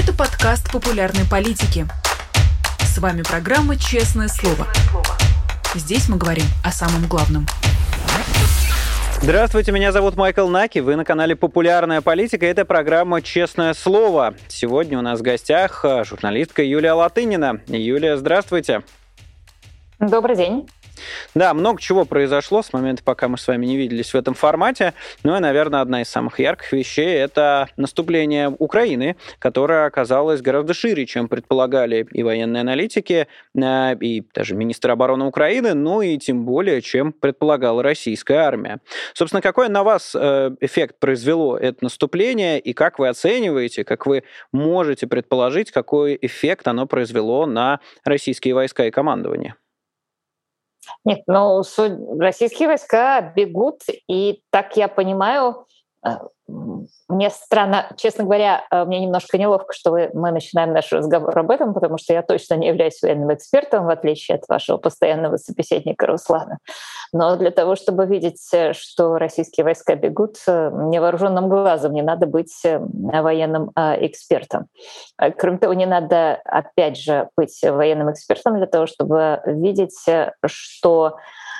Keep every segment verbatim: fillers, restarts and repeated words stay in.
Это подкаст популярной политики. С вами программа «Честное слово». Здесь мы говорим о самом главном. Здравствуйте, меня зовут Майкл Наки, вы на канале «Популярная политика». Это программа «Честное слово». Сегодня у нас в гостях журналистка Юлия Латынина. Юлия, здравствуйте. Добрый день. Да, много чего произошло с момента, пока мы с вами не виделись в этом формате. Ну и, наверное, одна из самых ярких вещей – это наступление Украины, которое оказалось гораздо шире, чем предполагали и военные аналитики, и даже министр обороны Украины, ну и тем более, чем предполагала российская армия. Собственно, какой на вас эффект произвело это наступление, и как вы оцениваете, как вы можете предположить, какой эффект оно произвело на российские войска и командование? Нет, ну, российские войска бегут, и, так я понимаю, мне странно, честно говоря, мне немножко неловко, что вы, мы начинаем наш разговор об этом, потому что я точно не являюсь военным экспертом, в отличие от вашего постоянного собеседника Руслана. Но для того, чтобы видеть, что российские войска бегут, невооруженным глазом не надо быть военным экспертом. Кроме того, не надо, опять же, быть военным экспертом для того, чтобы видеть, что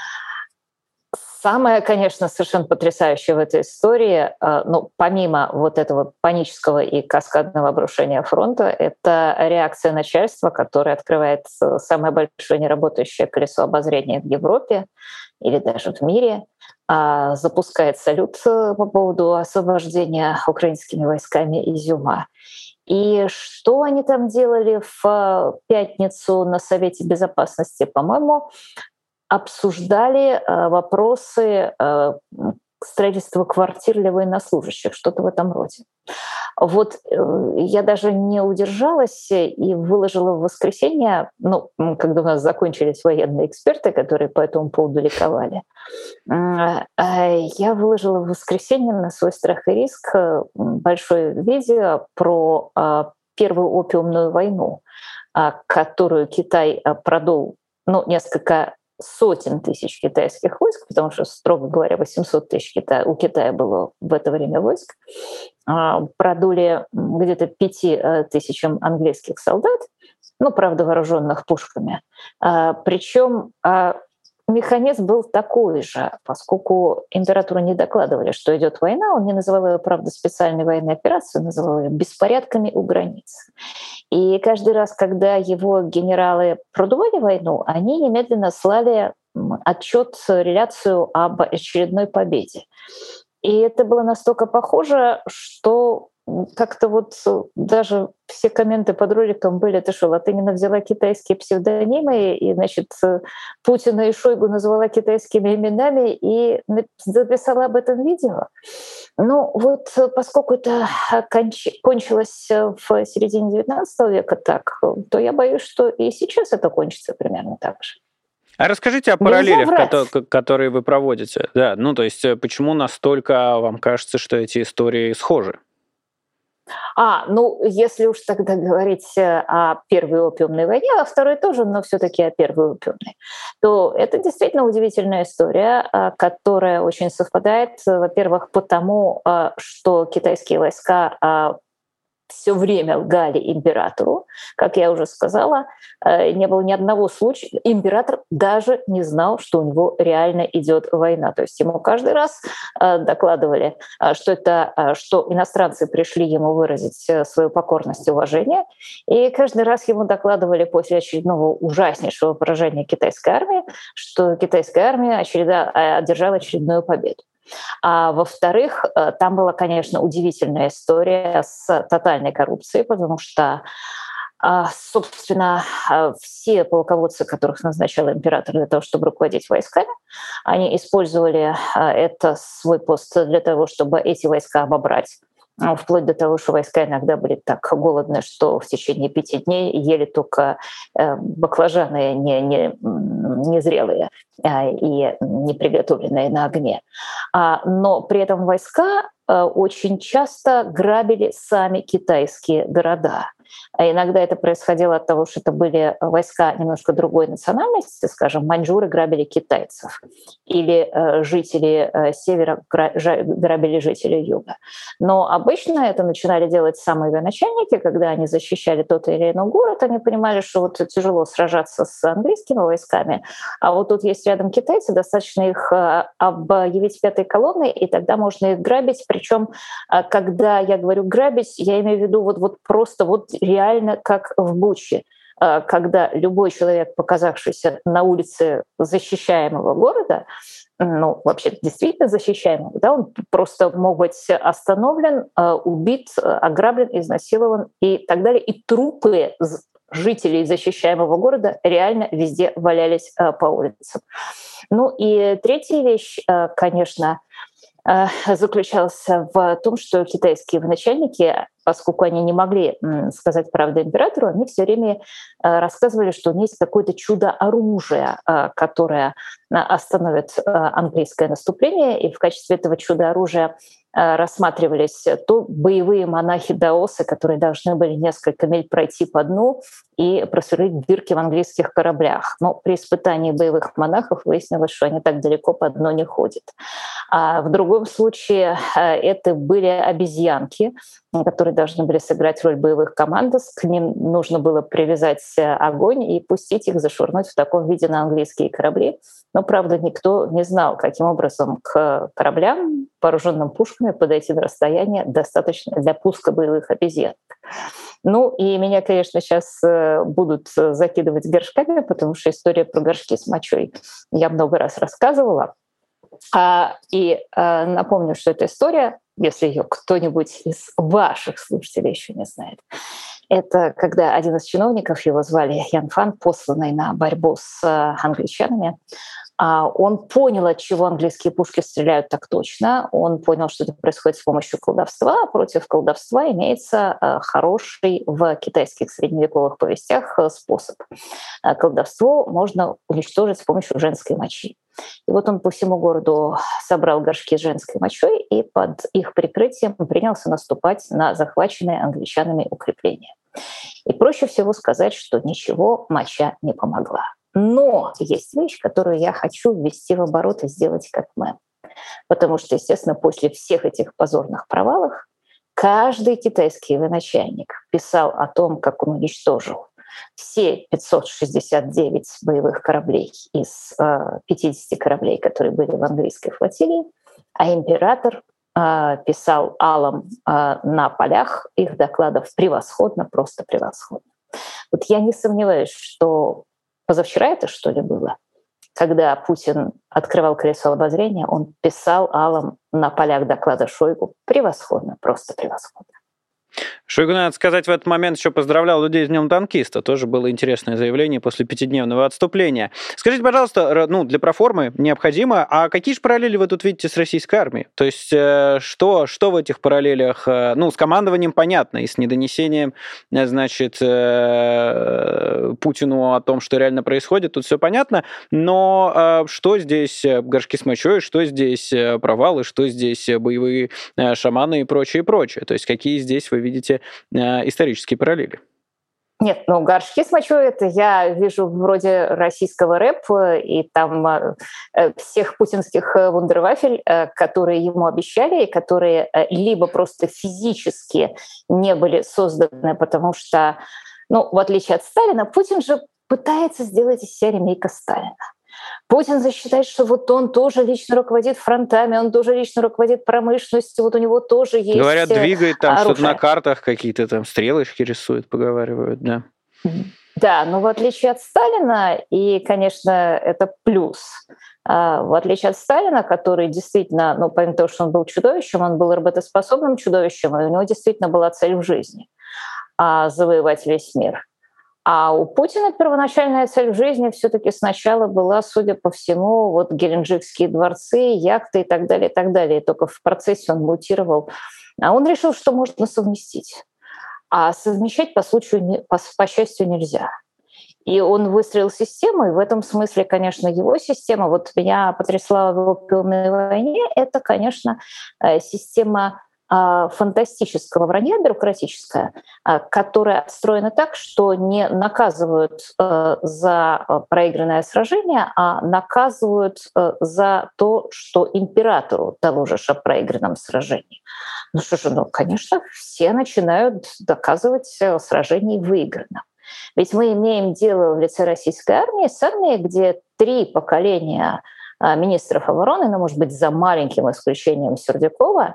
самое, конечно, совершенно потрясающее в этой истории, ну, помимо вот этого панического и каскадного обрушения фронта, это реакция начальства, которое открывает самое большое неработающее колесо обозрения в Европе или даже в мире, запускает салют по поводу освобождения украинскими войсками Изюма. И что они там делали в пятницу на Совете Безопасности? По-моему, обсуждали э, вопросы э, строительства квартир для военнослужащих, что-то в этом роде. Вот э, я даже не удержалась и выложила в воскресенье, ну, когда у нас закончились военные эксперты, которые по этому поводу ликовали, э, э, я выложила в воскресенье на свой страх и риск большое видео про э, первую опиумную войну, э, которую Китай продул, ну, несколько сотен тысяч китайских войск, потому что, строго говоря, восемьсот тысяч Кита... у Китая было в это время войск, продули где-то пяти тысячам английских солдат, ну, правда, вооруженных пушками. Причем механизм был такой же, поскольку императору не докладывали, что идет война, он не называл ее, правда, специальной военной операцией, называл ее беспорядками у границ. И каждый раз, когда его генералы продували войну, они немедленно слали отчет, реляцию об очередной победе. И это было настолько похоже, что как-то вот даже все комменты под роликом были: ты что, Латынина взяла китайские псевдонимы, и, значит, Путина и Шойгу назвала китайскими именами и записала об этом видео. Ну вот поскольку это конч- кончилось в середине девятнадцатого века так, то я боюсь, что и сейчас это кончится примерно так же. А расскажите о параллелях, ко- которые вы проводите. Да, ну то есть почему настолько вам кажется, что эти истории схожи? А, ну, если уж тогда говорить о первой опиумной войне, а второй тоже, но все-таки о первой опиумной, то это действительно удивительная история, которая очень совпадает, во-первых, потому, что китайские войска все время лгали императору. Как я уже сказала, не было ни одного случая. Император даже не знал, что у него реально идет война. То есть ему каждый раз докладывали, что это, что иностранцы пришли ему выразить свою покорность и уважение. И каждый раз ему докладывали после очередного ужаснейшего поражения китайской армии, что китайская армия очереда, одержала очередную победу. А во-вторых, там была, конечно, удивительная история с тотальной коррупцией, потому что, собственно, все полководцы, которых назначал император для того, чтобы руководить войсками, они использовали это свой пост для того, чтобы эти войска обобрать. Вплоть до того, что войска иногда были так голодны, что в течение пяти дней ели только баклажаны не, не, незрелые и не приготовленные на огне. Но при этом войска очень часто грабили сами китайские города. Иногда это происходило от того, что это были войска немножко другой национальности, скажем, маньчжуры грабили китайцев, или жители севера грабили жителей юга. Но обычно это начинали делать самые военачальники, когда они защищали тот или иной город, они понимали, что вот тяжело сражаться с английскими войсками, а вот тут есть рядом китайцы, достаточно их объявить пятой колонной, и тогда можно их грабить. Причем, когда я говорю грабить, я имею в виду вот, вот просто вот реально как в Буче, когда любой человек, показавшийся на улице защищаемого города, ну, вообще действительно защищаемого, да, он просто мог быть остановлен, убит, ограблен, изнасилован и так далее. И трупы жителей защищаемого города реально везде валялись по улицам. Ну и третья вещь, конечно, заключалась в том, что китайские военачальники, поскольку они не могли сказать правду императору, они все время рассказывали, что у них есть какое-то чудо-оружие, которое остановит английское наступление, и в качестве этого чудо-оружия рассматривались то боевые монахи-даосы, которые должны были несколько миль пройти по дну и просверлить дырки в английских кораблях. Но при испытании боевых монахов выяснилось, что они так далеко по дну не ходят. А в другом случае это были обезьянки, которые должны были сыграть роль боевых командос. К ним нужно было привязать огонь и пустить их зашвырнуть в таком виде на английские корабли. Но, правда, никто не знал, каким образом к кораблям, вооруженным пушками, подойти на расстояние, достаточно для пуска боевых обезьян. Ну, и меня, конечно, сейчас будут закидывать горшками, потому что история про горшки с мочой я много раз рассказывала. А, и а, напомню, что эта история, если ее кто-нибудь из ваших слушателей еще не знает, это когда один из чиновников, его звали Ян Фан, посланный на борьбу с англичанами, он понял, от чего английские пушки стреляют так точно. Он понял, что это происходит с помощью колдовства. Против колдовства имеется хороший в китайских средневековых повестях способ. Колдовство можно уничтожить с помощью женской мочи. И вот он по всему городу собрал горшки с женской мочой и под их прикрытием принялся наступать на захваченные англичанами укрепления. И проще всего сказать, что ничего моча не помогла. Но есть вещь, которую я хочу ввести в оборот и сделать как мем. Потому что, естественно, после всех этих позорных провалов каждый китайский военачальник писал о том, как он уничтожил все пятьсот шестьдесят девять боевых кораблей из пятидесяти кораблей, которые были в английской флотилии, а император писал алом на полях их докладов превосходно, просто превосходно. Вот я не сомневаюсь, что позавчера это, что ли, было, когда Путин открывал колесо обозрения, он писал алом на полях доклада Шойгу превосходно, просто превосходно. Шойгу, надо сказать, в этот момент еще поздравлял людей с Днем танкиста. Тоже было интересное заявление после пятидневного отступления. Скажите, пожалуйста, ну, для проформы необходимо, а какие же параллели вы тут видите с российской армией? То есть что, что в этих параллелях? Ну, с командованием понятно, и с недонесением, значит, Путину о том, что реально происходит, тут все понятно, но что здесь горшки с мочой, что здесь провалы, что здесь боевые шаманы и прочее, и прочее? То есть какие здесь вы видите исторические параллели? Нет, ну горшки с мочой — это я вижу вроде российского рэпа и там э, всех путинских вундервафель, э, которые ему обещали, и которые э, либо просто физически не были созданы, потому что, ну, в отличие от Сталина, Путин же пытается сделать из себя ремейка Сталина. Путин засчитает, что вот он тоже лично руководит фронтами, он тоже лично руководит промышленностью, вот у него тоже есть Говорят, двигает там оружие. Что-то на картах, какие-то там стрелочки рисует, поговаривают, да. Да, но в отличие от Сталина, и, конечно, это плюс, в отличие от Сталина, который действительно, ну, помимо того, что он был чудовищем, он был работоспособным чудовищем, и у него действительно была цель в жизни — завоевать весь мир. А у Путина первоначальная цель в жизни все-таки сначала была, судя по всему, вот геленджикские дворцы, яхты и так далее, и так далее. И только в процессе он мутировал. А он решил, что можно совместить. А совмещать по случаю, по, по счастью, нельзя. И он выстроил систему, и в этом смысле, конечно, его система, вот меня потрясла в «Опиумной войне», это, конечно, система фантастического вранья бюрократическое, которое отстроено так, что не наказывают за проигранное сражение, а наказывают за то, что императору доложишь о проигранном сражении. Ну что же, ну, конечно, все начинают доказывать сражение выигранным. Ведь мы имеем дело в лице российской армии с армией, где три поколения министров обороны, ну, может быть, за маленьким исключением Сердюкова,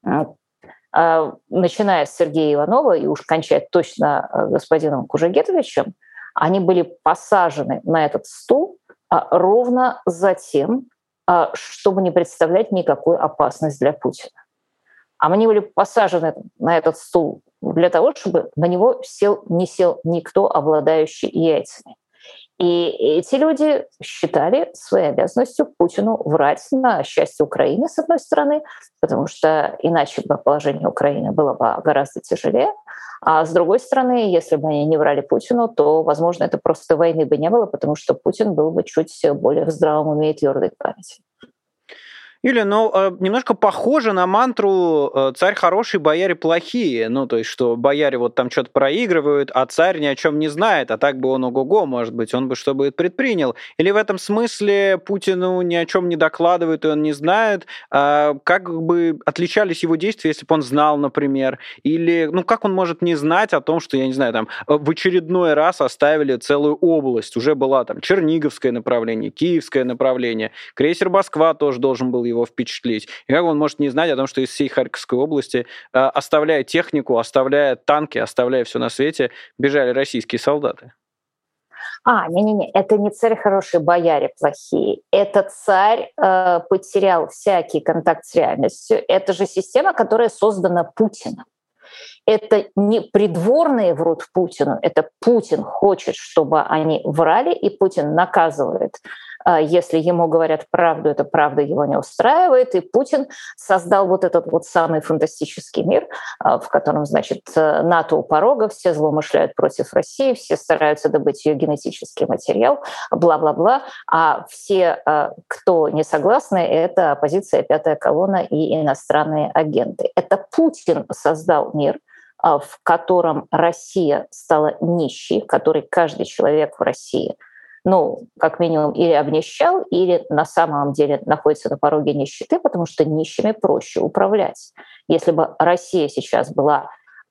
начиная с Сергея Иванова и уж кончая точно господином Кужегетовичем, они были посажены на этот стул ровно за тем, чтобы не представлять никакую опасность для Путина. А они были посажены на этот стул для того, чтобы на него сел, не сел никто, обладающий яйцами. И эти люди считали своей обязанностью Путину врать на счастье Украины, с одной стороны, потому что иначе бы положение Украины было бы гораздо тяжелее. А с другой стороны, если бы они не врали Путину, то, возможно, это просто войны бы не было, потому что Путин был бы чуть более в здравом уме и твердой памяти. Юлия, ну, немножко похоже на мантру «царь хороший, бояре плохие». Ну, то есть, что бояре вот там что-то проигрывают, а царь ни о чем не знает, а так бы он ого-го, может быть, он бы что бы предпринял. Или в этом смысле Путину ни о чем не докладывают, и он не знает, как бы отличались его действия, если бы он знал, например. Или, ну, как он может не знать о том, что, я не знаю, там, в очередной раз оставили целую область. Уже была там Черниговское направление, Киевское направление. Крейсер «Москва» тоже должен был его впечатлить. И как он может не знать о том, что из всей Харьковской области, э, оставляя технику, оставляя танки, оставляя все на свете, бежали российские солдаты? А, не-не-не, это не царь хороший, бояре плохие. Это царь э, потерял всякий контакт с реальностью. Это же система, которая создана Путиным. Это не придворные врут Путину, это Путин хочет, чтобы они врали, и Путин наказывает. Если ему говорят правду, эта правда его не устраивает, и Путин создал вот этот вот самый фантастический мир, в котором, значит, НАТО у порога, все злоумышляют против России, все стараются добыть ее генетический материал, бла-бла-бла, а все, кто не согласны, это оппозиция, пятая колонна и иностранные агенты. Это Путин создал мир, в котором Россия стала нищей, в которой каждый человек в России, ну, как минимум, или обнищал, или на самом деле находится на пороге нищеты, потому что нищими проще управлять. Если бы Россия сейчас была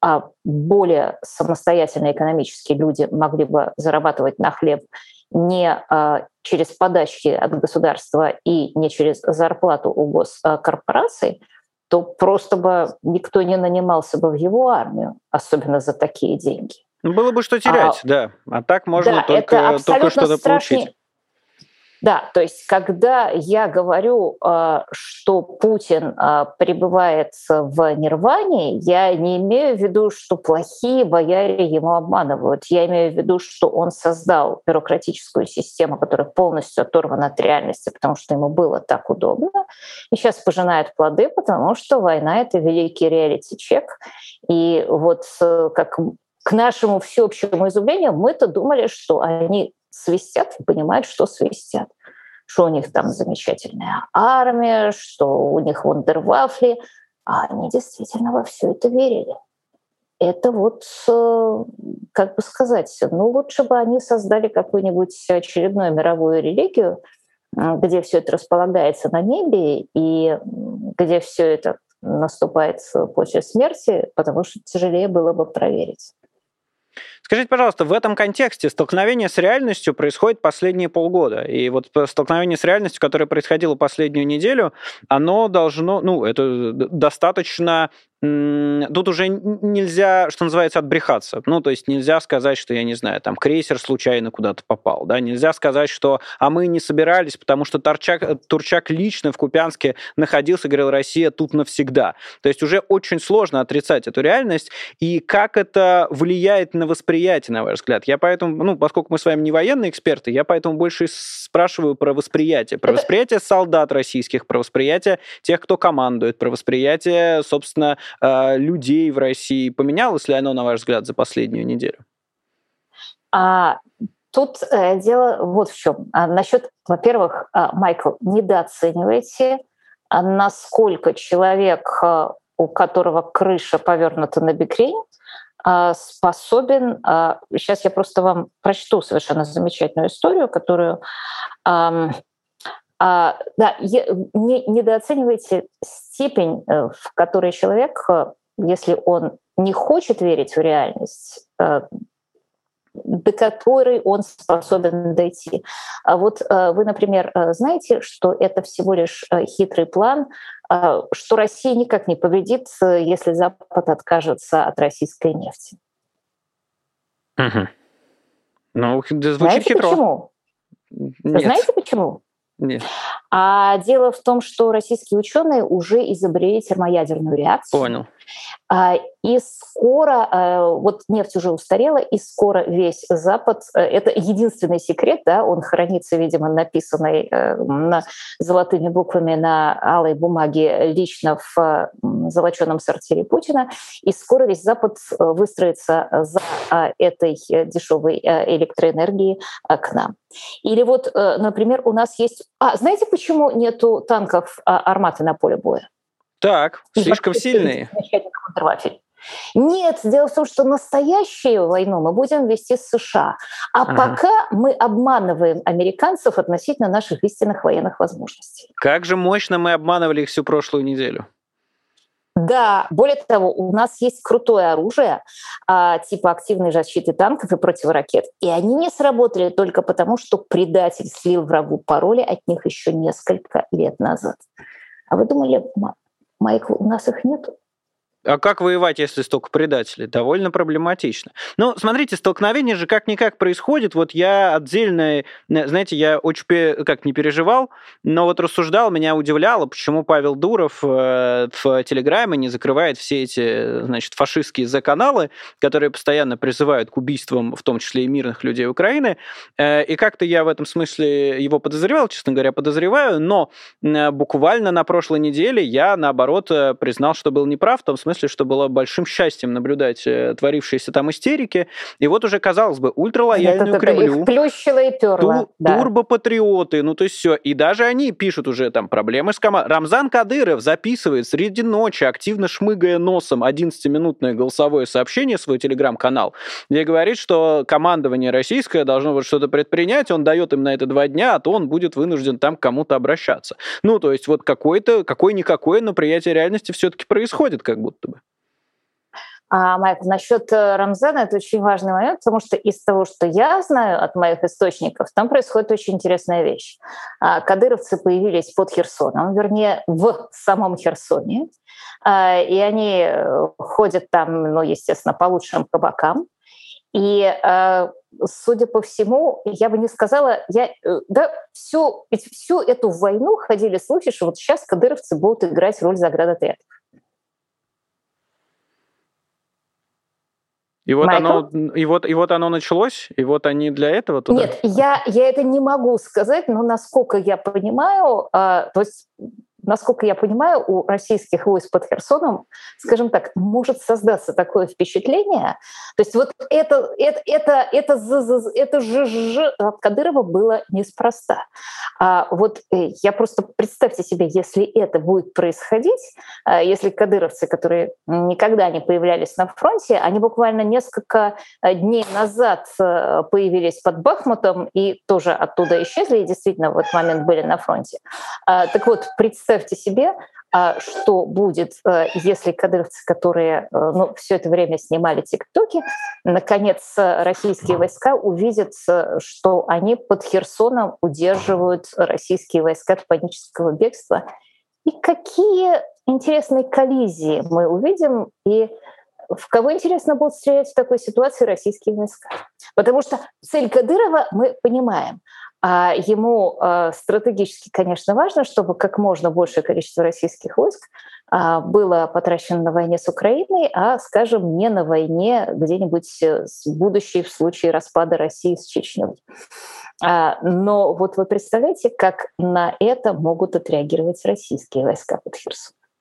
более самостоятельной экономически, люди могли бы зарабатывать на хлеб не через подачки от государства и не через зарплату у госкорпораций, то просто бы никто не нанимался бы в его армию, особенно за такие деньги. Было бы что терять, а, да. А так можно да, только, только что-то страшный... получить. Да, то есть когда я говорю, что Путин пребывает в нирване, я не имею в виду, что плохие бояре ему обманывают. Я имею в виду, что он создал бюрократическую систему, которая полностью оторвана от реальности, потому что ему было так удобно, и сейчас пожинает плоды, потому что война — это великий реалити-чек. И вот как к нашему всеобщему изумлению мы-то думали, что они свистят и понимают, что свистят. Что у них там замечательная армия, что у них вундервафли. А они действительно во все это верили. Это вот, как бы сказать, ну лучше бы они создали какую-нибудь очередную мировую религию, где все это располагается на небе и где все это наступает после смерти, потому что тяжелее было бы проверить. Скажите, пожалуйста, в этом контексте столкновение с реальностью происходит последние полгода. И вот столкновение с реальностью, которое происходило последнюю неделю, оно должно, ну, это достаточно... Тут уже нельзя, что называется, отбрехаться. Ну, то есть нельзя сказать, что, я не знаю, там крейсер случайно куда-то попал, да, нельзя сказать, что а мы не собирались, потому что Турчак, Турчак лично в Купянске находился, говорил, Россия тут навсегда. То есть уже очень сложно отрицать эту реальность. И как это влияет на восприятие, на ваш взгляд? Я поэтому, ну, поскольку мы с вами не военные эксперты, я поэтому больше спрашиваю про восприятие. Про восприятие солдат российских, про восприятие тех, кто командует, про восприятие, собственно, людей в России. Поменялось ли оно, на ваш взгляд, за последнюю неделю? А, тут э, дело вот в чем. А, насчет, во-первых, а, Майкл, недооценивайте, а, насколько человек а, у которого крыша повернута на бикрень, способен... Сейчас я просто вам прочту совершенно замечательную историю, которую... Да, не недооценивайте степень, в которой человек, если он не хочет верить в реальность, до которой он способен дойти. А вот вы, например, знаете, что это всего лишь хитрый план, что Россия никак не победит, если Запад откажется от российской нефти. Угу. Ну, звучит знаете хитро. Почему? Нет. Знаете почему? Нет. А дело в том, что российские ученые уже изобрели термоядерную реакцию. Понял. И скоро, вот нефть уже устарела, и скоро весь Запад, это единственный секрет, да, он хранится, видимо, написанный на золотыми буквами на алой бумаге лично в золоченом сортире Путина, и скоро весь Запад выстроится за этой дешевой электроэнергией к нам. Или вот, например, у нас есть... А, знаете, почему нету танков «Арматы» на поле боя? Так, слишком сильные. Нет, дело в том, что настоящую войну мы будем вести с США. А ага. пока мы обманываем американцев относительно наших истинных военных возможностей. Как же мощно мы обманывали их всю прошлую неделю. Да, более того, у нас есть крутое оружие, типа активной защиты танков и противоракет. И они не сработали только потому, что предатель слил врагу пароли от них еще несколько лет назад. А вы думали, Майкл, у нас их нету? А как воевать, если столько предателей? Довольно проблематично. Ну, смотрите, столкновение же как-никак происходит. Вот я отдельно, знаете, я очень как не переживал, но вот рассуждал, меня удивляло, почему Павел Дуров в Телеграме не закрывает все эти, значит, фашистские зэ-каналы, которые постоянно призывают к убийствам, в том числе и мирных людей Украины. И как-то я в этом смысле его подозревал, честно говоря, подозреваю, но буквально на прошлой неделе я, наоборот, признал, что был неправ, в том смысле, что было большим счастьем наблюдать творившиеся там истерики. И вот уже, казалось бы, ультралояльную это, Кремлю. Их плющило и перло. Ту, да. Турбопатриоты, ну то есть все. И даже они пишут уже там проблемы с командой. Рамзан Кадыров записывает среди ночи, активно шмыгая носом, одиннадцатиминутное голосовое сообщение в свой телеграм-канал, где говорит, что командование российское должно вот что-то предпринять, он дает им на это два дня, а то он будет вынужден там к кому-то обращаться. Ну то есть вот какой-то, какой-никакое, но приятие реальности все-таки происходит, как будто бы. А, Майк, насчет Рамзана это очень важный момент, потому что из того, что я знаю от моих источников, там происходит очень интересная вещь. Кадыровцы появились под Херсоном, вернее, в самом Херсоне, и они ходят там, ну, естественно, по лучшим кабакам. И, судя по всему, я бы не сказала, я, да, всю, всю эту войну ходили слухи, что вот сейчас кадыровцы будут играть роль заградотрядов. И вот, оно, и, вот, и вот оно началось, и вот они для этого туда? Нет, я, я это не могу сказать, но насколько я понимаю, то есть насколько я понимаю, у российских войск под Херсоном, скажем так, может создаться такое впечатление. То есть вот это, это, это, это, это же от Кадырова было неспроста. А вот я просто, представьте себе, если это будет происходить, если кадыровцы, которые никогда не появлялись на фронте, они буквально несколько дней назад появились под Бахмутом и тоже оттуда исчезли, и действительно в этот момент были на фронте. Так вот, представьте себе, что будет, если кадыровцы, которые ну, все это время снимали тиктоки, наконец российские войска увидят, что они под Херсоном удерживают российские войска от панического бегства. И какие интересные коллизии мы увидим, и в кого, интересно, будут стрелять в такой ситуации российские войска. Потому что цель Кадырова мы понимаем. А ему э, стратегически, конечно, важно, чтобы как можно большее количество российских войск э, было потрачено на войне с Украиной, а, скажем, не на войне где-нибудь будущей в случае распада России с Чечней. А, но вот вы представляете, как на это могут отреагировать российские войска под Херсоном?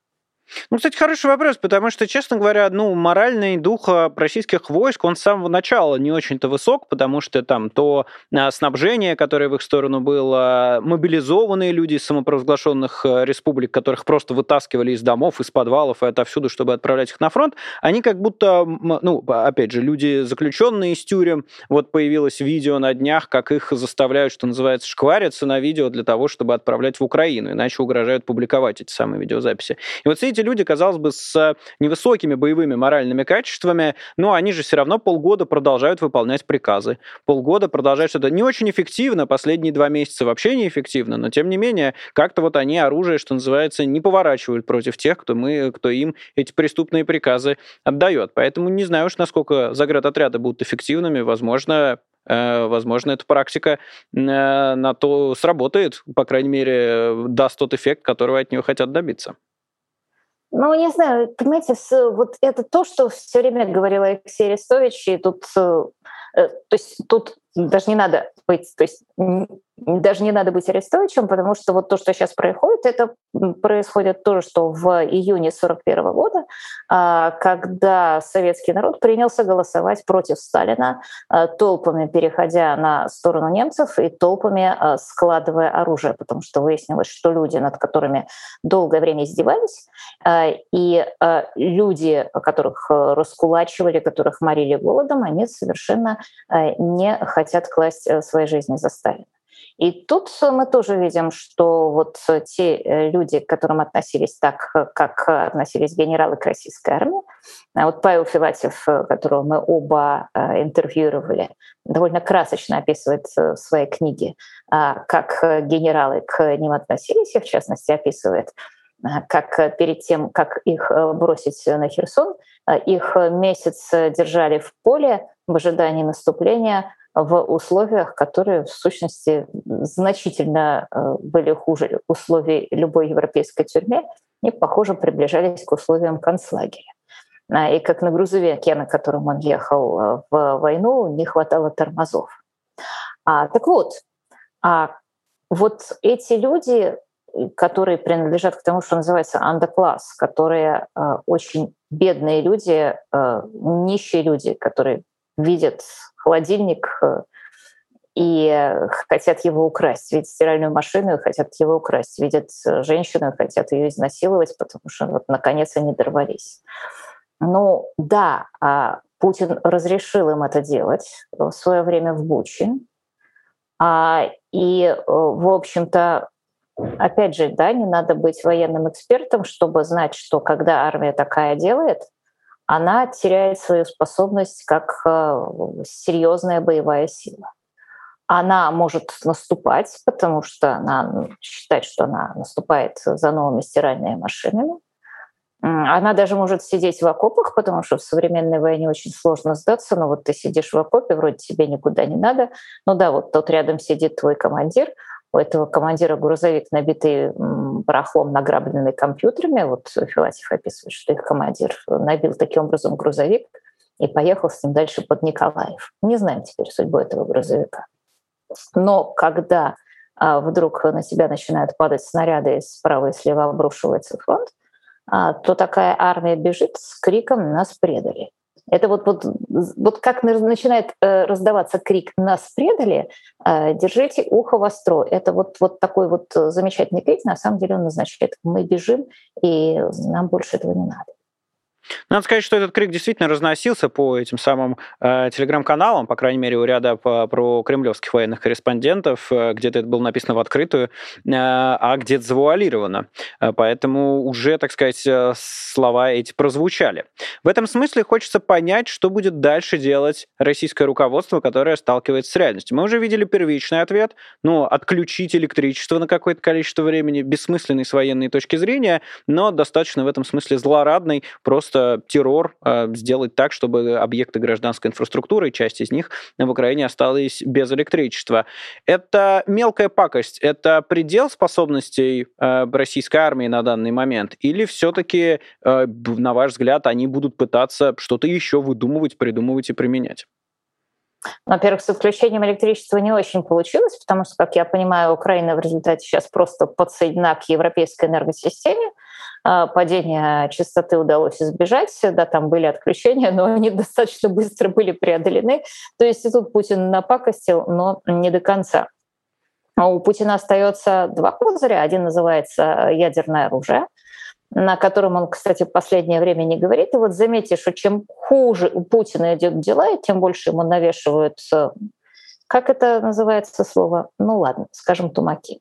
Ну, кстати, хороший вопрос, потому что, честно говоря, ну, моральный дух российских войск, он с самого начала не очень-то высок, потому что там то снабжение, которое в их сторону было, мобилизованные люди из самопровозглашенных республик, которых просто вытаскивали из домов, из подвалов и отовсюду, чтобы отправлять их на фронт, они как будто, ну, опять же, люди, заключенные из тюрем, вот появилось видео на днях, как их заставляют, что называется, шквариться на видео для того, чтобы отправлять в Украину, иначе угрожают публиковать эти самые видеозаписи. И вот все эти люди, казалось бы, с невысокими боевыми моральными качествами, но они же все равно полгода продолжают выполнять приказы. Полгода продолжают что-то не очень эффективно, последние два месяца вообще неэффективно, но тем не менее, как-то вот они оружие, что называется, не поворачивают против тех, кто, мы, кто им эти преступные приказы отдает. Поэтому не знаю уж, насколько заградотряды будут эффективными. Возможно, Возможно, эта практика на то сработает, по крайней мере, даст тот эффект, которого от нее хотят добиться. Ну, не знаю, понимаете, вот это то, что все время говорил Алексей Арестович, и тут, то есть тут даже не надо быть, то есть даже не надо быть Арестовичем, потому что вот то, что сейчас происходит, это происходит то, что в июне сорок первого года, когда советский народ принялся голосовать против Сталина, толпами переходя на сторону немцев и толпами складывая оружие, потому что выяснилось, что люди, над которыми долгое время издевались, и люди, которых раскулачивали, которых морили голодом, они совершенно не хотят класть свои жизни за Сталина. И тут мы тоже видим, что вот те люди, к которым относились так, как относились генералы к российской армии, вот Павел Филатьев, которого мы оба интервьюировали, довольно красочно описывает в своей книге, как генералы к ним относились, и в частности описывает, как перед тем, как их бросить на Херсон, их месяц держали в поле в ожидании наступления, в условиях, которые в сущности значительно были хуже условий любой европейской тюрьмы и, похоже, приближались к условиям концлагеря. И как на грузовике, на котором он ехал в войну, не хватало тормозов. А, так вот, а вот эти люди, которые принадлежат к тому, что называется underclass, которые э, очень бедные люди, э, нищие люди, которые видят холодильник и хотят его украсть, видят стиральную машину и хотят его украсть, видят женщину и хотят ее изнасиловать, потому что вот наконец они дорвались. Ну да, Путин разрешил им это делать в свое время в Буче. И, в общем-то, опять же, да, не надо быть военным экспертом, чтобы знать, что когда армия такая делает, она теряет свою способность как серьезная боевая сила. Она может наступать, потому что она считает, что она наступает за новыми стиральными машинами. Она даже может сидеть в окопах, потому что в современной войне очень сложно сдаться. Но вот ты сидишь в окопе, вроде тебе никуда не надо. Ну да, вот тут рядом сидит твой командир. У этого командира грузовик, набитый барахлом, награбленными компьютерами. Вот Филатьев описывает, что их командир набил таким образом грузовик и поехал с ним дальше под Николаев. Не знаем теперь судьбу этого грузовика. Но когда а, вдруг на тебя начинают падать снаряды, и справа и слева обрушивается фронт, а, то такая армия бежит с криком «Нас предали». Это вот, вот, вот как начинает э, раздаваться крик «Нас предали», э, держите ухо востро. Это вот, вот такой вот замечательный крик, на самом деле он означает «Мы бежим, и нам больше этого не надо». Надо сказать, что этот крик действительно разносился по этим самым э, телеграм-каналам, по крайней мере, у ряда по, про кремлевских военных корреспондентов. Э, где-то это было написано в открытую, э, а где-то завуалировано. Э, поэтому уже, так сказать, э, слова эти прозвучали. В этом смысле хочется понять, что будет дальше делать российское руководство, которое сталкивается с реальностью. Мы уже видели первичный ответ, ну, отключить электричество на какое-то количество времени, бессмысленный с военной точки зрения, но достаточно в этом смысле злорадный, просто террор, сделать так, чтобы объекты гражданской инфраструктуры, часть из них в Украине осталась без электричества. Это мелкая пакость, это предел способностей российской армии на данный момент? Или все-таки, на ваш взгляд, они будут пытаться что-то еще выдумывать, придумывать и применять? Во-первых, с отключением электричества не очень получилось, потому что, как я понимаю, Украина в результате сейчас просто подсоединена к европейской энергосистеме, падения частоты удалось избежать. Да, там были отключения, но они достаточно быстро были преодолены. То есть и тут Путин напакостил, но не до конца. А у Путина остается два козыря. Один называется ядерное оружие, на котором он, кстати, в последнее время не говорит. И вот заметьте, что чем хуже у Путина идет дела, тем больше ему навешивают, как это называется слово? Ну ладно, скажем, тумаки.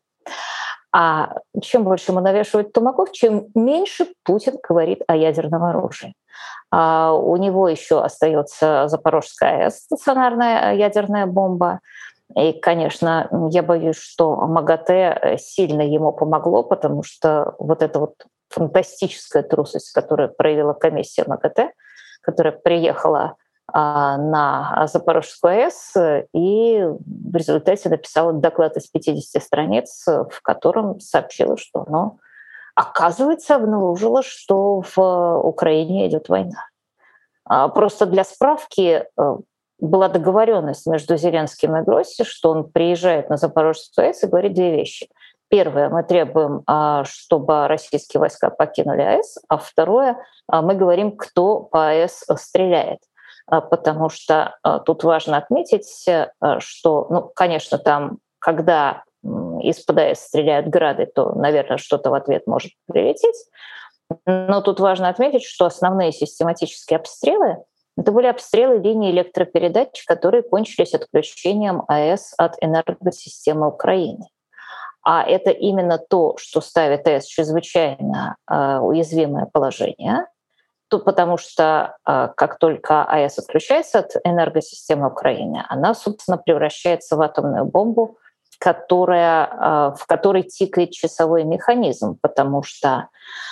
А чем больше ему навешивают тумаков, чем меньше Путин говорит о ядерном оружии. А у него еще остается Запорожская АЭС, стационарная ядерная бомба. И, конечно, я боюсь, что МАГАТЭ сильно ему помогло, потому что вот эта вот фантастическая трусость, которую проявила комиссия МАГАТЭ, которая приехала а, на Запорожскую АЭС и в результате написала доклад из пятидесяти страниц, в котором сообщила, что оно, оказывается, обнаружило, что в Украине идет война. А просто для справки, была договоренность между Зеленским и Гросси, что он приезжает на Запорожскую АЭС и говорит две вещи. Первое, мы требуем, чтобы российские войска покинули АЭС, а второе, мы говорим, кто по АЭС стреляет. Потому что тут важно отметить, что, ну, конечно, там, когда из-под АЭС стреляют грады, то, наверное, что-то в ответ может прилететь. Но тут важно отметить, что основные систематические обстрелы это были обстрелы линий электропередач, которые кончились отключением АЭС от энергосистемы Украины. А это именно то, что ставит АЭС в чрезвычайно э, уязвимое положение, то потому что э, как только АЭС отключается от энергосистемы Украины, она, собственно, превращается в атомную бомбу, которая, э, в которой тикает часовой механизм, потому что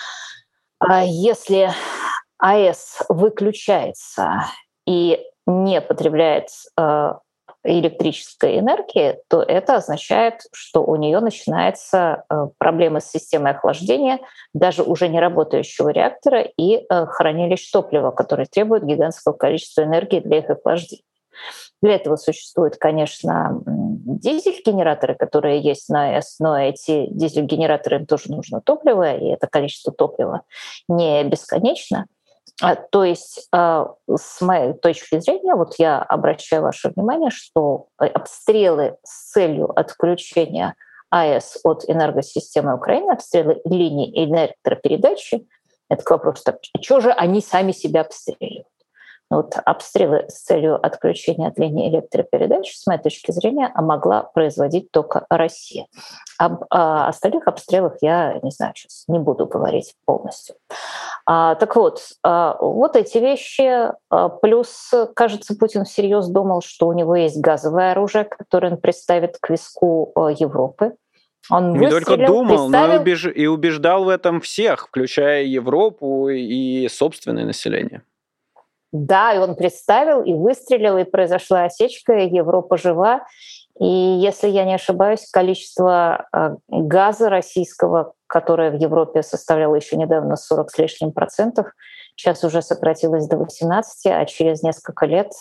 э, если АЭС выключается и не потребляет э, электрической энергии, то это означает, что у нее начинается э, проблема с системой охлаждения даже уже не работающего реактора и э, хранилищ топлива, которые требуют гигантского количества энергии для их охлаждения. Для этого существуют, конечно, дизель-генераторы, которые есть на АЭС, но эти дизель-генераторы, им тоже нужно топливо, и это количество топлива не бесконечно. То есть, с моей точки зрения, вот я обращаю ваше внимание, что обстрелы с целью отключения АЭС от энергосистемы Украины, обстрелы линий электропередачи, это вопрос, так, что же они сами себя обстреливают? Вот обстрелы с целью отключения от линии электропередач, с моей точки зрения, могла производить только Россия. Об а, остальных обстрелах я, не знаю, сейчас не буду говорить полностью. А, так вот, а, вот эти вещи. А, плюс, кажется, Путин всерьез думал, что у него есть газовое оружие, которое он приставит к виску а, Европы. Он не только думал, приставил... но и, убеж... и убеждал в этом всех, включая Европу и собственное население. Да, и он представил, и выстрелил, и произошла осечка, и Европа жива. И если я не ошибаюсь, количество газа российского, которое в Европе составляло еще недавно сорок с лишним процентов, сейчас уже сократилось до восемнадцати, а через несколько лет,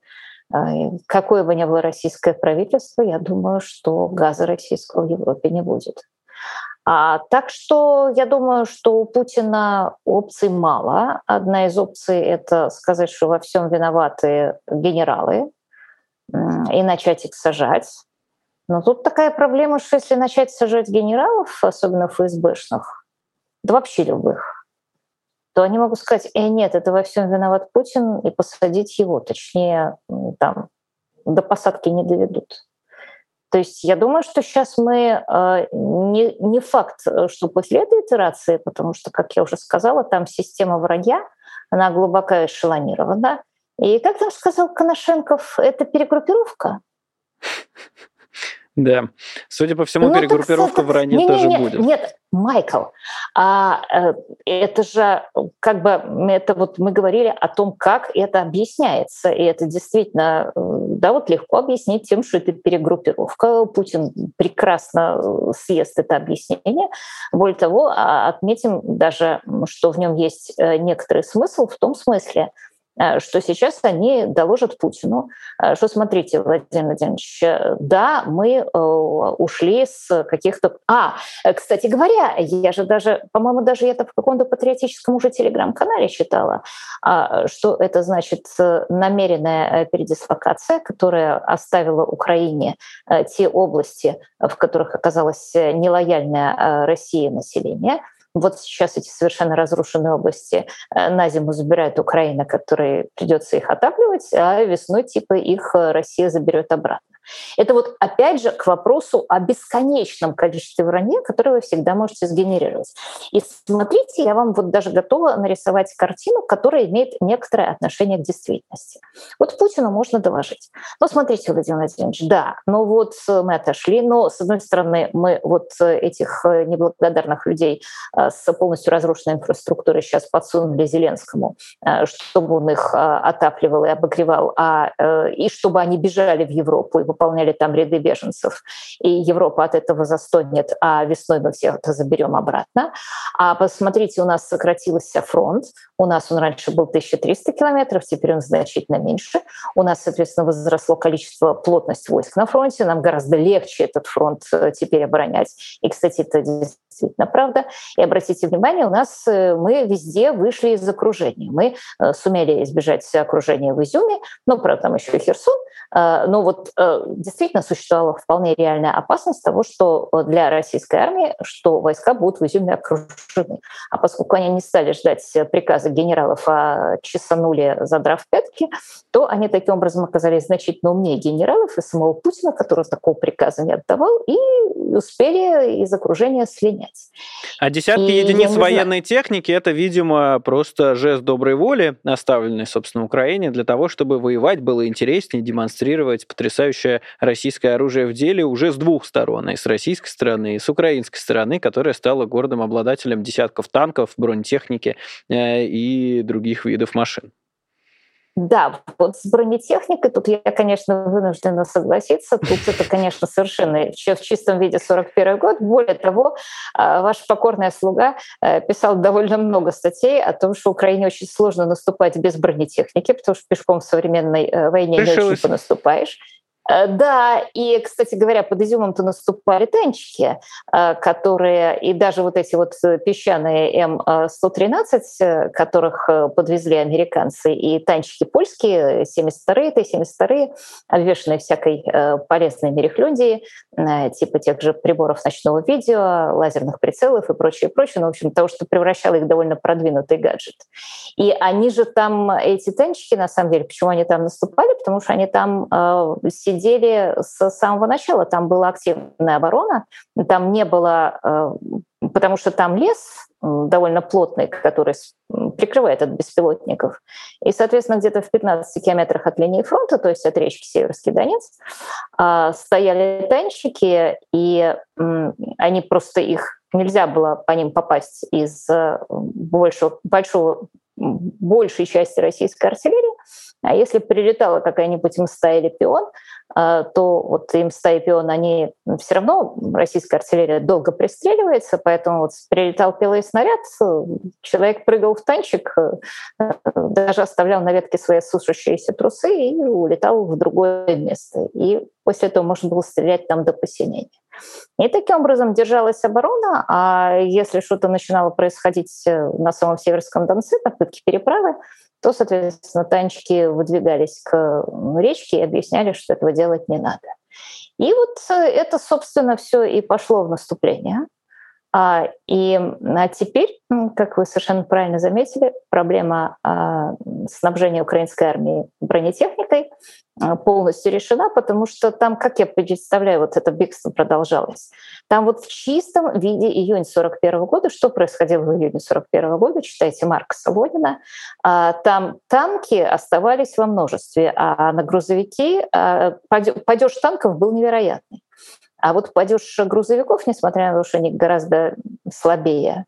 какое бы ни было российское правительство, я думаю, что газа российского в Европе не будет. А, так что я думаю, что у Путина опций мало. Одна из опций — это сказать, что во всем виноваты генералы, и начать их сажать. Но тут такая проблема, что если начать сажать генералов, особенно эф эс бэшных, да вообще любых, то они могут сказать: «Э, нет, это во всем виноват Путин», и посадить его. Точнее, там, до посадки не доведут. То есть я думаю, что сейчас мы э, не, не факт, что после этой итерации, потому что, как я уже сказала, там система вранья, она глубоко эшелонирована. И как там сказал Коношенков, это перегруппировка? Да, судя по всему, ну, перегруппировка так, в РАНе не, тоже не, не, будет. Нет, Майкл, а, это же как бы это вот мы говорили о том, как это объясняется, и это действительно, да, вот легко объяснить тем, что это перегруппировка. Путин прекрасно съест это объяснение. Более того, отметим даже, что в нем есть некоторый смысл в том смысле, что сейчас они доложат Путину, что, смотрите, Владимир Владимирович, да, мы ушли с каких-то... А, кстати говоря, я же даже, по-моему, даже это в каком-то патриотическом уже телеграм-канале читала, что это значит намеренная передислокация, которая оставила Украине те области, в которых оказалось нелояльное России население. Вот сейчас эти совершенно разрушенные области на зиму забирает Украина, которой придется их отапливать, а весной типа их Россия заберет обратно. Это вот опять же к вопросу о бесконечном количестве вранья, которое вы всегда можете сгенерировать. И смотрите, я вам вот даже готова нарисовать картину, которая имеет некоторое отношение к действительности. Вот Путину можно доложить. Ну, смотрите, Владимир Владимирович, да, ну вот мы отошли, но, с одной стороны, мы вот этих неблагодарных людей с полностью разрушенной инфраструктурой сейчас подсунули Зеленскому, чтобы он их отапливал и обогревал, а, и чтобы они бежали в Европу и выполняли там ряды беженцев, и Европа от этого застонет, а весной мы всех это заберем обратно. А посмотрите, у нас сократился фронт, у нас он раньше был тысяча триста километров, теперь он значительно меньше. У нас, соответственно, возросло количество, плотность войск на фронте, нам гораздо легче этот фронт теперь оборонять. И, кстати, это действительно правда. И обратите внимание, у нас мы везде вышли из окружения. Мы сумели избежать окружения в Изюме, ну, правда, там еще и Херсон, но вот действительно существовала вполне реальная опасность того, что для российской армии, что войска будут в Изюме окружены. А поскольку они не стали ждать приказа генералов, а чесанули, задрав пятки, то они таким образом оказались значительно умнее генералов и самого Путина, который такого приказа не отдавал, и успели из окружения слинять. А десятки и единиц военной техники — это, видимо, просто жест доброй воли, оставленный, собственно, Украине, для того, чтобы воевать было интереснее, демонстрировать потрясающее российское оружие в деле уже с двух сторон, и с российской стороны, и с украинской стороны, которая стала гордым обладателем десятков танков, бронетехники и других видов машин. Да, вот с бронетехникой тут я, конечно, вынуждена согласиться. Тут это, конечно, совершенно в чистом виде сорок первый год. Более того, ваш покорный слуга писал довольно много статей о том, что Украине очень сложно наступать без бронетехники, потому что пешком в современной войне Решилась. не очень понаступаешь. Да, и, кстати говоря, под Изюмом-то наступали танчики, которые, и даже вот эти вот песчаные эм сто тринадцать, которых подвезли американцы, и танчики польские, семьдесят вторые, Т семьдесят вторые, обвешанные всякой полезной мерехлюндией, типа тех же приборов ночного видео, лазерных прицелов и прочее, прочее, ну, в общем, того, что превращало их в довольно продвинутый гаджет. И они же там, эти танчики, на самом деле, почему они там наступали? Потому что они там сидели с самого начала, там была активная оборона, там не было, потому что там лес довольно плотный, который прикрывает от беспилотников. И, соответственно, где-то в пятнадцати километрах от линии фронта, то есть от речки Северский Донец, стояли танчики, и они просто их нельзя было по ним попасть из большего, большого, большей части российской артиллерии. А если прилетала какая-нибудь МСТА или Пион, то вот им МСТА и Пион, они все равно, российская артиллерия долго пристреливается, поэтому вот прилетал пилой снаряд, человек прыгал в танчик, даже оставлял на ветке свои сушащиеся трусы и улетал в другое место. И после этого можно было стрелять там до посинения. И таким образом держалась оборона, а если что-то начинало происходить на самом Северском Донце, попытки переправы, то, соответственно, танчики выдвигались к речке и объясняли, что этого делать не надо. И вот это, собственно, все и пошло в наступление. А, и а теперь, как вы совершенно правильно заметили, проблема а, снабжения украинской армии бронетехникой а, полностью решена, потому что там, как я представляю, вот это бегство продолжалось. Там вот в чистом виде июнь сорок первого года, что происходило в июне сорок первого года, читайте Марка Солонина, а, там танки оставались во множестве, а на грузовики а, падеж танков был невероятный. А вот падеж грузовиков, несмотря на то, что они гораздо слабее,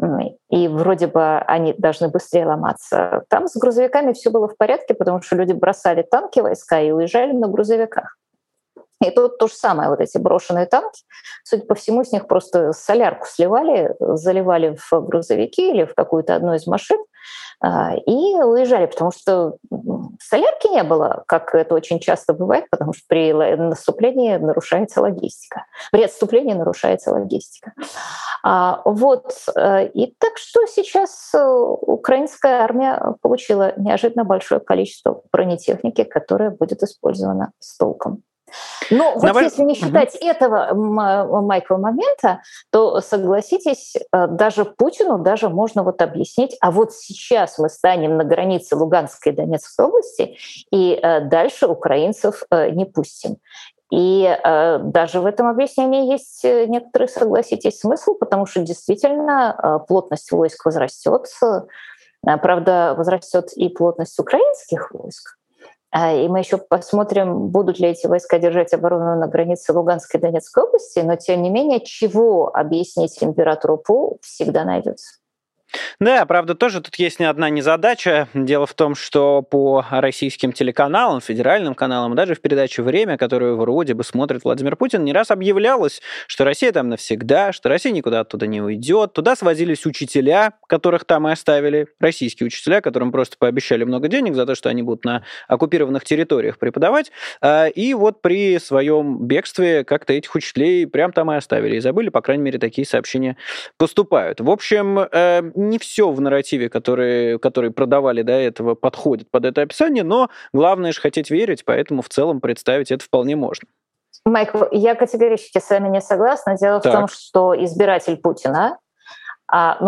и вроде бы они должны быстрее ломаться, там с грузовиками все было в порядке, потому что люди бросали танки, войска и уезжали на грузовиках. И тут то же самое, вот эти брошенные танки, судя по всему, с них просто солярку сливали, заливали в грузовики или в какую-то одну из машин, и уезжали, потому что солярки не было, как это очень часто бывает, потому что при наступлении нарушается логистика. При отступлении нарушается логистика. Вот. И так что сейчас украинская армия получила неожиданно большое количество бронетехники, которая будет использована с толком. Но вот Давай... если не считать угу. этого микромомента, то, согласитесь, даже Путину даже можно вот объяснить, а вот сейчас мы станем на границе Луганской и Донецкой области, и дальше украинцев не пустим. И э, даже в этом объяснении есть некоторый, согласитесь, смысл, потому что действительно э, плотность войск возрастет. Э, правда, возрастет и плотность украинских войск. И мы еще посмотрим, будут ли эти войска держать оборону на границе Луганской и Донецкой области, но тем не менее, чего объяснить императору Пу всегда найдется. Да, правда, тоже тут есть не одна незадача. Дело в том, что по российским телеканалам, федеральным каналам, даже в передаче «Время», которую вроде бы смотрит Владимир Путин, не раз объявлялось, что Россия там навсегда, что Россия никуда оттуда не уйдет. Туда свозились учителя, которых там и оставили, российские учителя, которым просто пообещали много денег за то, что они будут на оккупированных территориях преподавать. И вот при своем бегстве как-то этих учителей прям там и оставили. И забыли, по крайней мере, такие сообщения поступают. В общем, не все в нарративе, который, который продавали до этого, подходит под это описание, но главное же хотеть верить, поэтому в целом представить это вполне можно. Майкл, я категорически с вами не согласна. Дело так. в том, что избиратель Путина, а,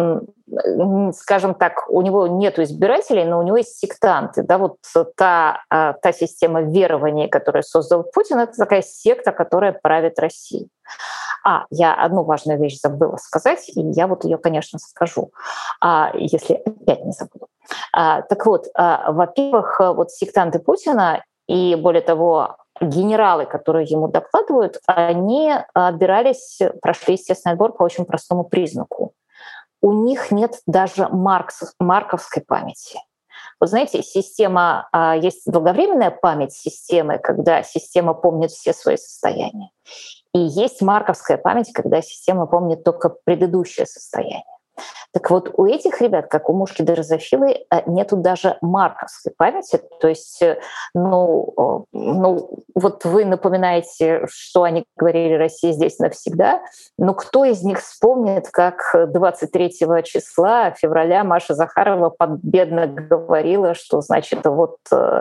ну, скажем так, у него нет избирателей, но у него есть сектанты. Да, вот та, та система верования, которую создал Путин, это такая секта, которая правит Россией. А, я одну важную вещь забыла сказать, и я вот ее, конечно, скажу, а, если опять не забуду. А, так вот, а, во-первых, вот сектанты Путина и, более того, генералы, которые ему докладывают, они отбирались, прошли естественный отбор по очень простому признаку. У них нет даже маркс, марковской памяти. Вы знаете, система, есть долговременная память системы, когда система помнит все свои состояния. И есть марковская память, когда система помнит только предыдущее состояние. Так вот, у этих ребят, как у Мушки Дрозофилы, нету даже марковской памяти. То есть, ну, ну, вот вы напоминаете, что они говорили «Россия здесь навсегда», но кто из них вспомнит, как двадцать третьего числа февраля Маша Захарова победно говорила, что, значит, вот,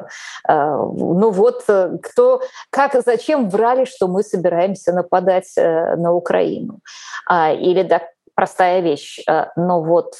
ну вот, кто, как, зачем врали, что мы собираемся нападать на Украину? Или да, простая вещь, но вот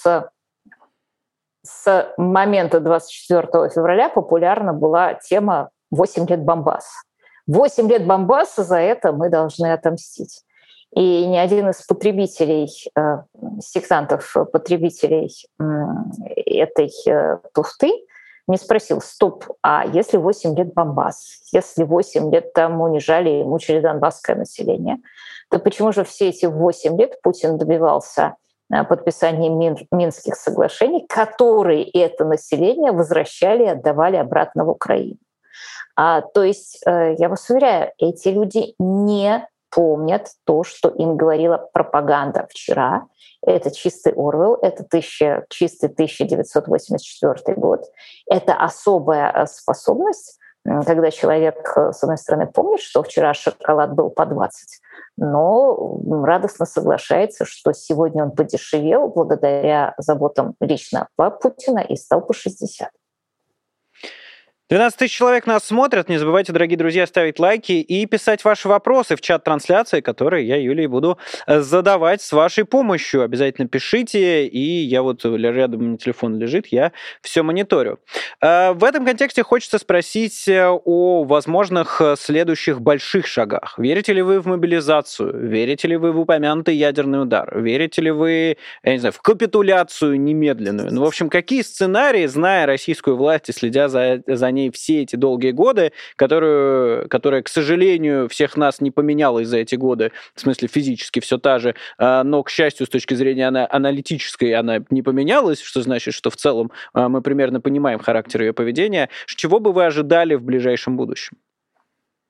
с момента двадцать четвёртого февраля популярна была тема «восемь лет Бомбаса». восемь лет Бомбаса, за это мы должны отомстить. И ни один из потребителей, сектантов, потребителей этой туфты не спросил: стоп, а если восемь лет Бомбас, если восемь лет там унижали и мучили донбасское население, то почему же все эти восемь лет Путин добивался подписания Минских соглашений, которые это население возвращали и отдавали обратно в Украину? А, то есть, я вас уверяю, эти люди не помнят то, что им говорила пропаганда вчера. Это чистый Орвелл, это тысяча, чистый тысяча девятьсот восемьдесят четвёртый год. Это особая способность, когда человек, с одной стороны, помнит, что вчера шоколад был по двадцать, но радостно соглашается, что сегодня он подешевел благодаря заботам лично Путина и стал по шестьдесят. двенадцать тысяч человек нас смотрят. Не забывайте, дорогие друзья, ставить лайки и писать ваши вопросы в чат трансляции, которые я, Юлии, буду задавать с вашей помощью. Обязательно пишите, и я вот рядом у меня телефон лежит, я все мониторю. В этом контексте хочется спросить о возможных следующих больших шагах. Верите ли вы в мобилизацию? Верите ли вы в упомянутый ядерный удар? Верите ли вы, я не знаю, в капитуляцию немедленную? Ну, в общем, какие сценарии, зная российскую власть и следя за, за ней все эти долгие годы, которую, которая, к сожалению, всех нас не поменяла за эти годы, в смысле физически все та же, но, к счастью, с точки зрения аналитической она не поменялась, что значит, что в целом мы примерно понимаем характер ее поведения. Чего бы вы ожидали в ближайшем будущем?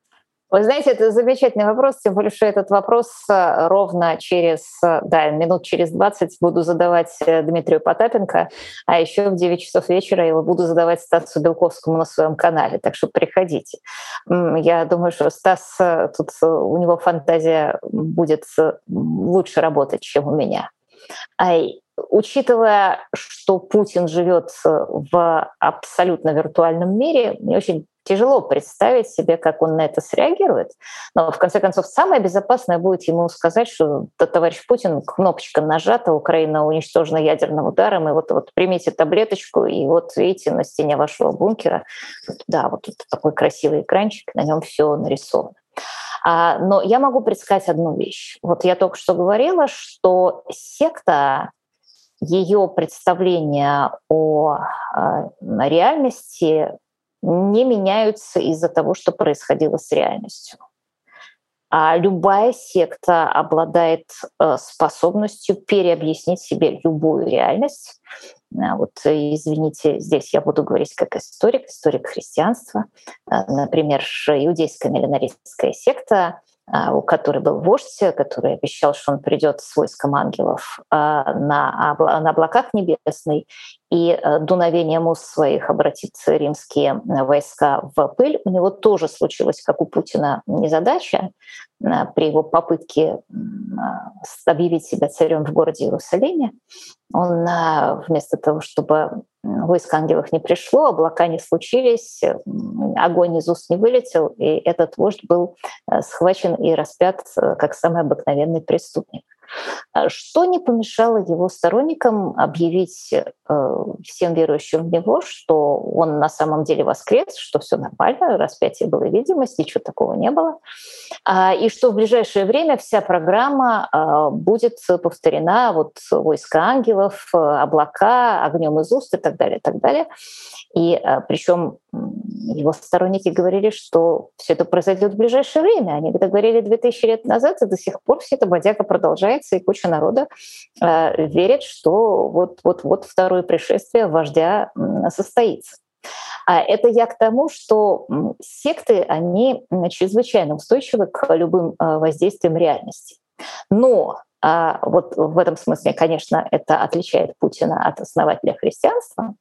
Вы знаете, это замечательный вопрос, тем более, что этот вопрос ровно через, да, минут через двадцать буду задавать Дмитрию Потапенко, а еще в девять часов вечера его буду задавать Стасу Белковскому на своем канале, так что приходите. Я думаю, что Стас, тут у него фантазия будет лучше работать, чем у меня. Учитывая, что Путин живет в абсолютно виртуальном мире, мне очень тяжело представить себе, как он на это среагирует. Но, в конце концов, самое безопасное будет ему сказать, что товарищ Путин, кнопочка нажата, Украина уничтожена ядерным ударом, и вот, вот примите таблеточку, и вот видите, на стене вашего бункера, да, вот тут такой красивый экранчик, на нем все нарисовано. А, но я могу предсказать одну вещь. Вот я только что говорила, что секта, ее представления о э, реальности не меняются из-за того, что происходило с реальностью. А любая секта обладает э, способностью переобъяснить себе любую реальность. А вот, извините, здесь я буду говорить как историк, историк христианства. Например, иудейская миллинаристская секта, у которой был вождь, который обещал, что он придет с войском ангелов на облаках небесных, и дуновением уст своих обратит римские войска в пыль. У него тоже случилось, как у Путина, незадача при его попытке объявить себя царем в городе Иерусалиме. Он вместо того, чтобы войско ангелов не пришло, облака не случились, огонь из уст не вылетел, и этот вождь был схвачен и распят как самый обыкновенный преступник. Что не помешало его сторонникам объявить э, всем верующим в него, что он на самом деле воскрес, что все нормально, распятие было видимость, ничего такого не было, а, и что в ближайшее время вся программа а, будет повторена, вот войска ангелов, облака, огнем из уст и так далее, и так далее. И а, причем его сторонники говорили, что все это произойдет в ближайшее время. Они это говорили две тысячи лет назад, и до сих пор вся эта бодяга продолжается, и куча народа э, верит, что вот-вот-вот второе пришествие вождя состоится. А это я к тому, что секты, они чрезвычайно устойчивы к любым воздействиям реальности. Но а, вот в этом смысле, конечно, это отличает Путина от основателя христианства.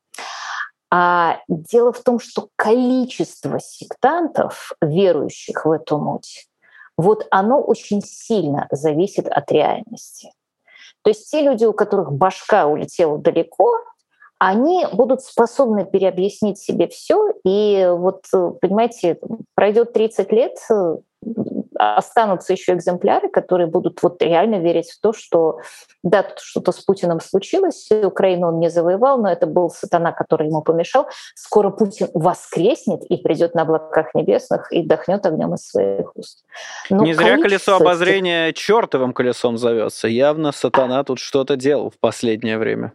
А дело в том, что количество сектантов, верующих в эту муть, вот оно очень сильно зависит от реальности. То есть те люди, у которых башка улетела далеко, они будут способны переобъяснить себе все, и вот, понимаете, пройдет тридцать лет, останутся еще экземпляры, которые будут вот реально верить в то, что да, тут что-то с Путиным случилось, Украину он не завоевал, но это был сатана, который ему помешал. Скоро Путин воскреснет и придет на облаках небесных и дохнет огнем из своих уст. Но не зря колесо обозрения этих... чертовым колесом зовется. Явно сатана тут что-то делал в последнее время.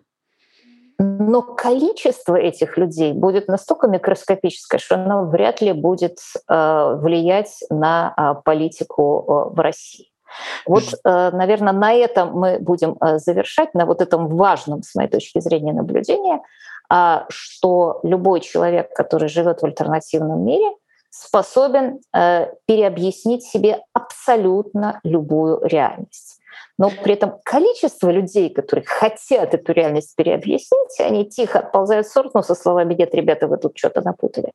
Но количество этих людей будет настолько микроскопическое, что оно вряд ли будет э, влиять на э, политику э, в России. Вот, э, наверное, на этом мы будем э, завершать, на вот этом важном, с моей точки зрения, наблюдении, э, что любой человек, который живет в альтернативном мире, способен э, переобъяснить себе абсолютно любую реальность. Но при этом количество людей, которые хотят эту реальность переобъяснить, они тихо отползают в сторону со словами «нет, ребята, вы тут что-то напутали»,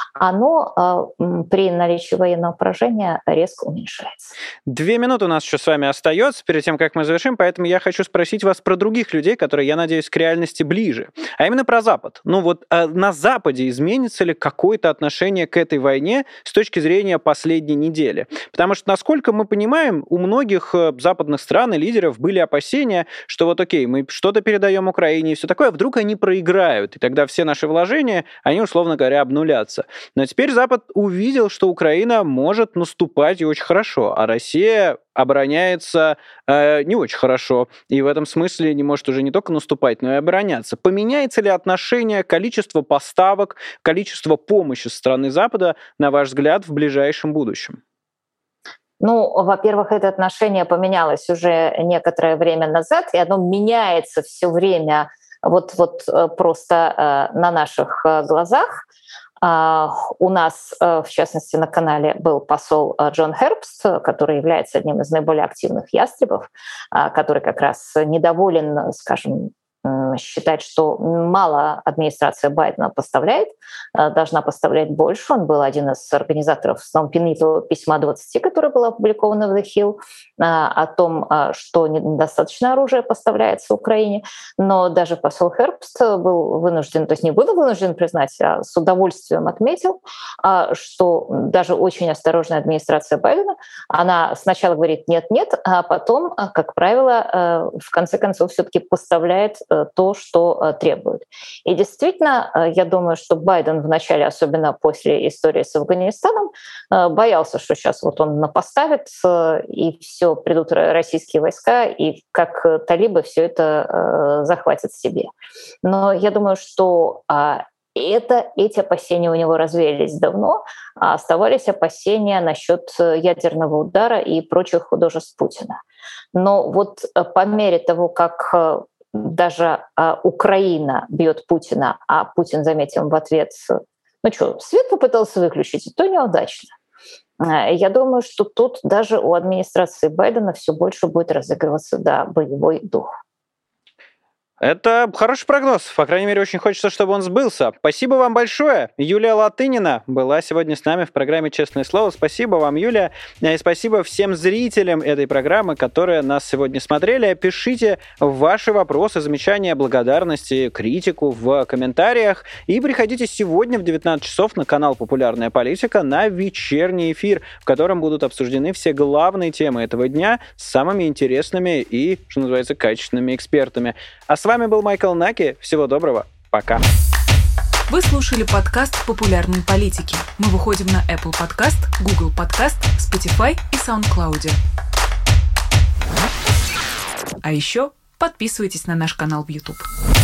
оно э, при наличии военного поражения резко уменьшается. Две минуты у нас еще с вами остается перед тем, как мы завершим, поэтому я хочу спросить вас про других людей, которые, я надеюсь, к реальности ближе, а именно про Запад. Ну вот э, на Западе изменится ли какое-то отношение к этой войне с точки зрения последней недели? Потому что, насколько мы понимаем, у многих западных стран и лидеров были опасения, что вот окей, мы что-то передаем Украине и все такое, а вдруг они проиграют, и тогда все наши вложения, они, условно говоря, обнулятся. Но теперь Запад увидел, что Украина может наступать и очень хорошо, а Россия обороняется э, не очень хорошо, и в этом смысле не может уже не только наступать, но и обороняться. Поменяется ли отношение, количество поставок, количество помощи со стороны Запада, на ваш взгляд, в ближайшем будущем? Ну, во-первых, это отношение поменялось уже некоторое время назад, и оно меняется все время вот, вот просто э, на наших глазах. У нас, в частности, на канале был посол Джон Хербст, который является одним из наиболее активных ястребов, который как раз недоволен, скажем, считать, что мало администрация Байдена поставляет, должна поставлять больше. Он был один из организаторов в основном знаменитого письма двадцати, которое было опубликовано в The Hill, о том, что недостаточно оружия поставляется Украине. Но даже посол Хербст был вынужден, то есть не был вынужден признать, а с удовольствием отметил, что даже очень осторожная администрация Байдена, она сначала говорит «нет-нет», а потом, как правило, в конце концов все-таки поставляет то, что требует. И действительно, я думаю, что Байден вначале, особенно после истории с Афганистаном, боялся, что сейчас вот он напоставит, и все, придут российские войска, и как талибы все это захватят себе. Но я думаю, что это, эти опасения у него развеялись давно, а оставались опасения насчет ядерного удара и прочих художеств Путина. Но вот по мере того, как даже а, Украина бьет Путина, а Путин, заметим, в ответ, ну что, свет попытался выключить, и то неудачно. Я думаю, что тут даже у администрации Байдена все больше будет разыгрываться, да, боевой дух. Это хороший прогноз. По крайней мере, очень хочется, чтобы он сбылся. Спасибо вам большое. Юлия Латынина была сегодня с нами в программе «Честное слово». Спасибо вам, Юлия. И спасибо всем зрителям этой программы, которые нас сегодня смотрели. Пишите ваши вопросы, замечания, благодарности, критику в комментариях. И приходите сегодня в девятнадцать часов на канал «Популярная политика» на вечерний эфир, в котором будут обсуждены все главные темы этого дня с самыми интересными и, что называется, качественными экспертами. А с вами был Майкл Наки. Всего доброго. Пока. Вы слушали подкаст «Популярной политики». Мы выходим на Apple Podcast, Google Podcast, Spotify и SoundCloud. А еще подписывайтесь на наш канал в YouTube.